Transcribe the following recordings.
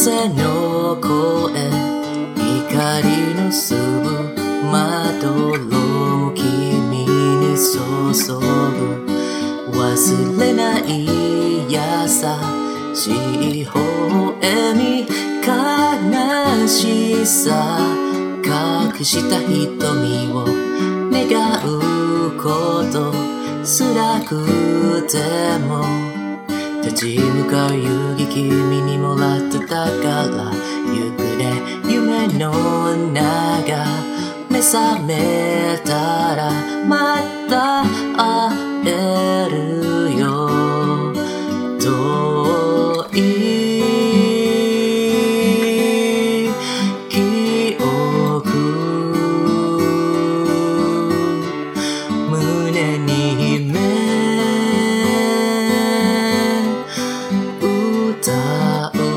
風の声、光のすぶまどろ君に注ぐ、忘れない優しい微笑み、悲しさ隠した瞳を願うこと辛くても立ち向かう勇気、君にもらった宝、ゆくね夢の中、目覚めたらまた会えるよ。遠い記憶、胸に秘め歌う、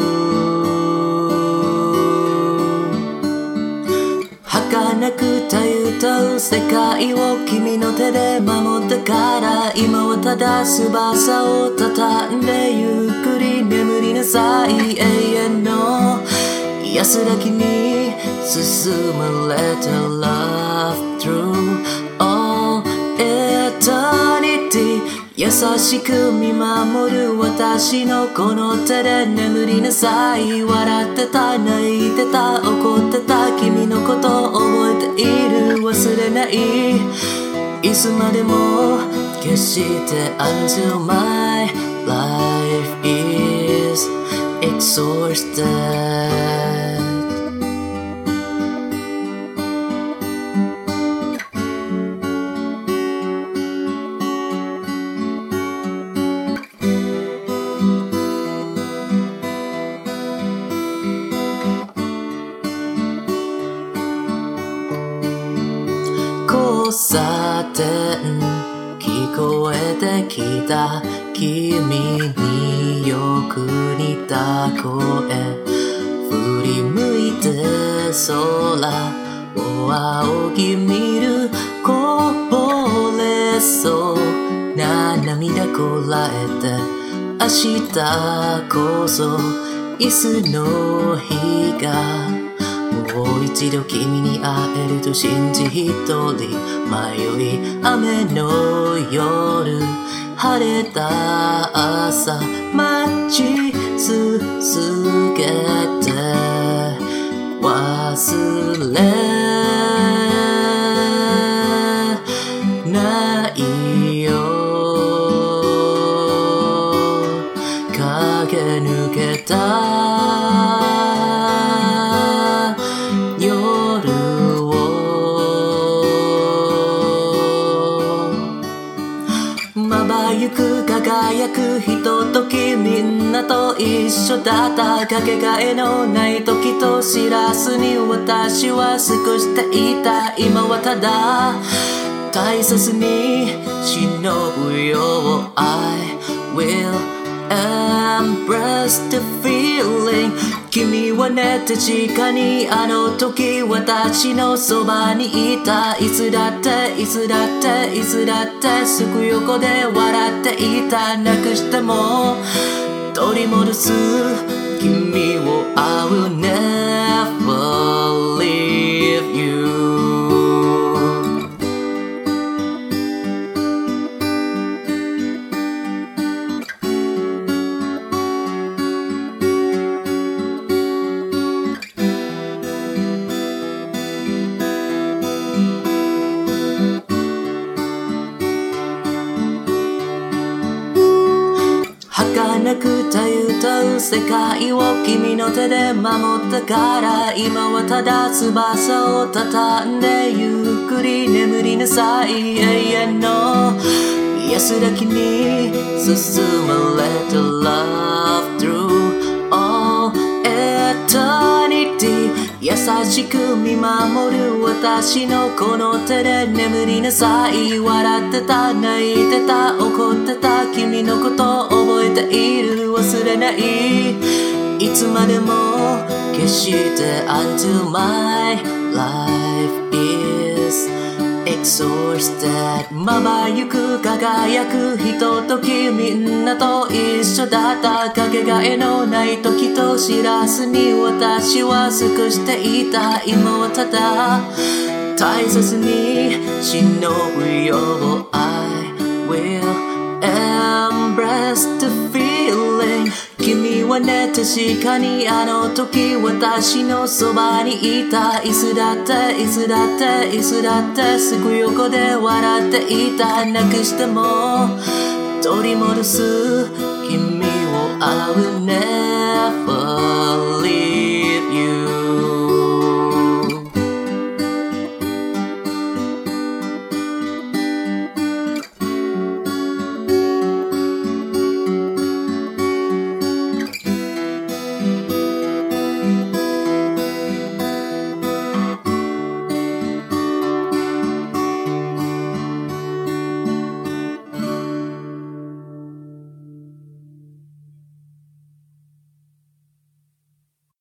儚くたゆたう世界を君の手で守ったから、今はただ翼を畳んでゆっくり眠りなさい。永遠の安らぎに進む Let your love through all eternity、 優しく見守る私のこの手で眠りなさい。笑ってた、泣いてた、怒ってた、君のこと覚えている、忘れない、いつまでも決して Until my life is exhausted。交差点聞こえてきた、君によく似た声、振り向いて空を仰ぎ見る、こぼれそうな涙こらえて、明日こそいつの日がもう一度君に会えると信じ、一人迷い雨の夜、晴れた朝待ち続けて、忘れないよ、駆け抜けた輝く輝くひととき、みんなと一緒だった、かけがえのない時と知らずに私は過ごしていた。今はただ大切に忍ぶよ、 I will embrace the feeling。 君はね、確かにあの時私のそばにいた、いつだっていつだっていつだってすぐ横で笑っていた。なくしても取り戻す君を I will never leave you。儚くたゆたう世界を君の手で守ったから、今はただ翼を畳んでゆっくり眠りなさい。永遠の安らぎに進む Let your love through all eternity。 優しく見守る私のこの手で眠りなさい。笑ってた、泣いてた、怒ってた、君のこと覚えている、忘れない、いつまでも決して Until my life is source that まばゆく輝くひとときみんなと一緒だったかけがえのない時と知らずに私は尽くしていた今はただ大切に忍ぶよ I will embrace the feeling 君はね確かにあの時私のそばにいたいつだっていつだっていつだってすぐ横で笑っていたなくしても取り戻す君を I will never leave